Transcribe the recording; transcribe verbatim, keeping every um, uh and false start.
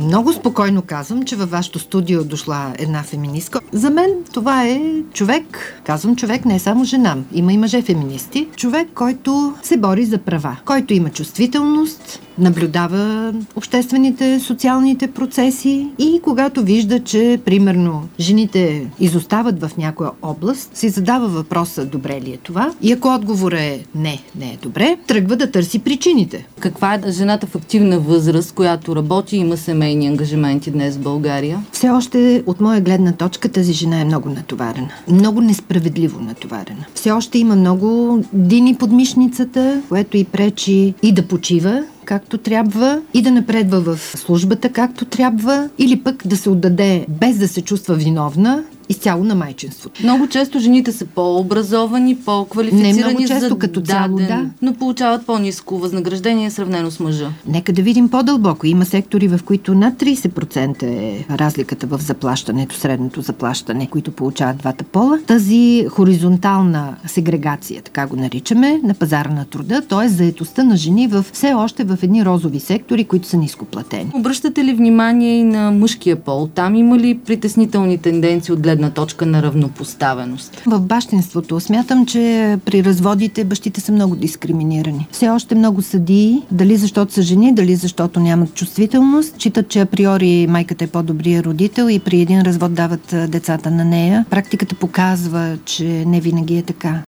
Много спокойно казвам, че във вашето студио дошла една феминистка. За мен това е човек, казвам човек, не е само жена, има и мъже феминисти. Човек, който се бори за права, който има чувствителност, наблюдава обществените, социалните процеси и когато вижда, че примерно жените изостават в някоя област, си задава въпроса добре ли е това и ако отговорът е не, не е добре, тръгва да търси причините. Каква е жената в активна възраст, която работи и има семейни ангажименти днес в България? Все още от моя гледна точка тази жена е много натоварена. Много несправедливо натоварена. Все още има много дини под мишницата, което й пречи и да почива както трябва, и да напредва в службата както трябва, или пък да се отдаде без да се чувства виновна изцяло на майчинството. Много често жените са по-образовани, по-квалифицирани, не много често, за като цяло, даден, да. но получават по-ниско възнаграждение сравнено с мъжа. Нека да видим по-дълбоко. Има сектори, в които над трийсет процента е разликата в заплащането, средното заплащане, които получават двата пола. Тази хоризонтална сегрегация, така го наричаме, на пазара на труда, т.е. заетостта на жени в все още в едни розови сектори, които са нископлатени. Обръщате ли внимание и на мъжкия пол? Там има ли притеснителни тенденции от гледна точка на равнопоставеност? В бащинството смятам, че при разводите бащите са много дискриминирани. Все още много съдии, дали защото са жени, дали защото нямат чувствителност, считат, че априори майката е по-добрия родител и при един развод дават децата на нея. Практиката показва, че не винаги е така.